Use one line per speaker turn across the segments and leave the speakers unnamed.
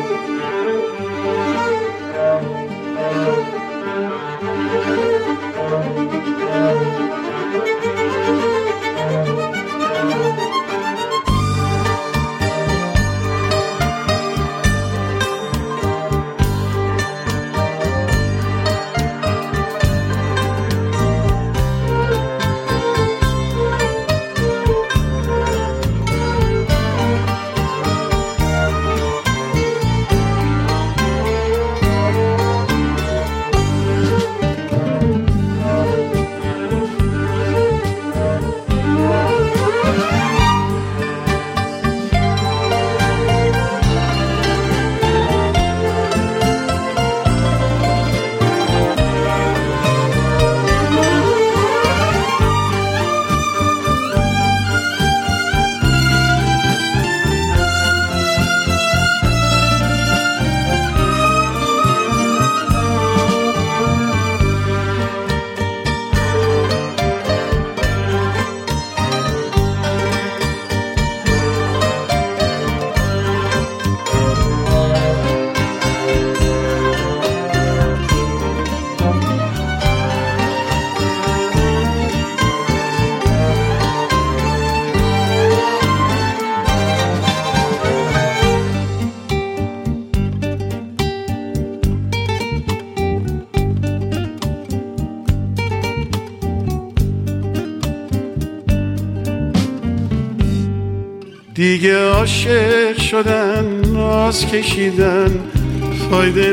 دیگه عاشق شدن، ناز کشیدن فایده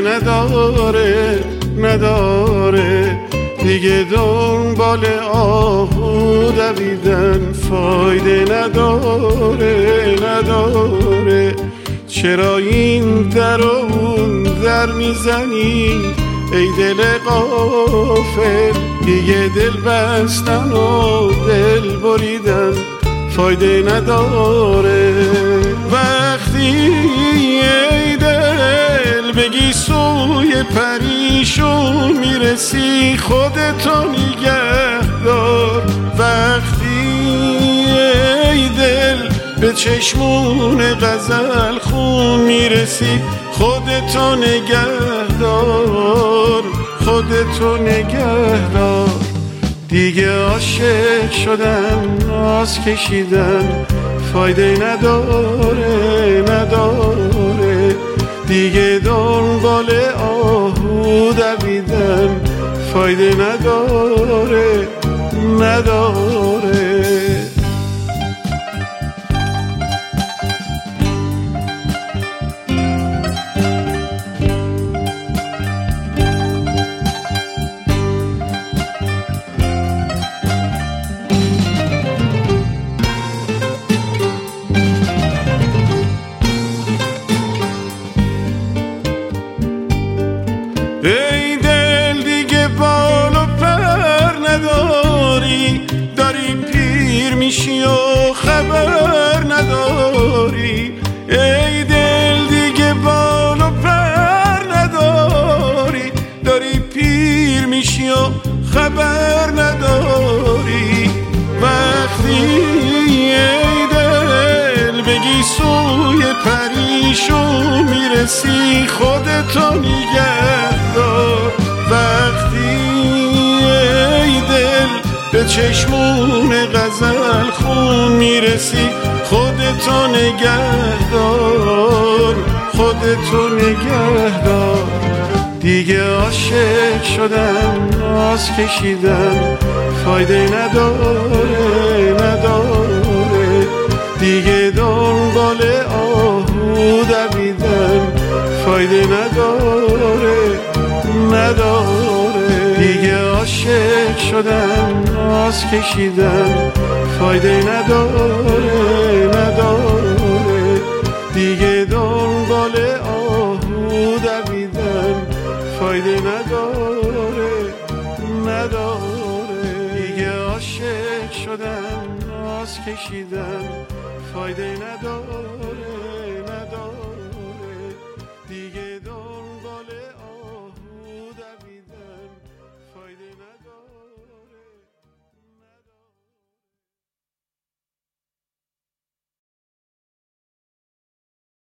نداره دیگه دنبال آهو دویدن فایده نداره چرا این در و اون در میزنی ای دل غافل؟ دیگه دل بستن و دل بریدن فایده نداره. وقتی ای دل بگی سوی پریشون میرسی خودتو نگه دار. وقتی ای دل به چشمون غزل خون میرسی خودتو نگه دار، خودتو نگه دار. دیگه عاشق شدن، ناز کشیدن فایده نداره دیگه دنبال آهو دویدن فایده نداره ای دل دیگه بال و پر نداری، داری پیر میشی و خبر نداری. ای دل دیگه بال و پر نداری، داری پیر میشی و خبر نداری. وقتی ای دل بگی سوی پریشون میرسی خودتو نگه دار. وقتی ای دل به چشمون غزل خون میرسی خودتو نگه دار، خودتو نگه دار. دیگه عاشق شدن، ناز کشیدن فایده نداره دیگه دنبال آهو دویدن فایده نداره دیگه عاشق شدن، ناز کشیدن فایده نداره دیگه دنبال آهو دویدن فایده نداره دیگه عاشق شدن، ناز کشیدن فایده نداره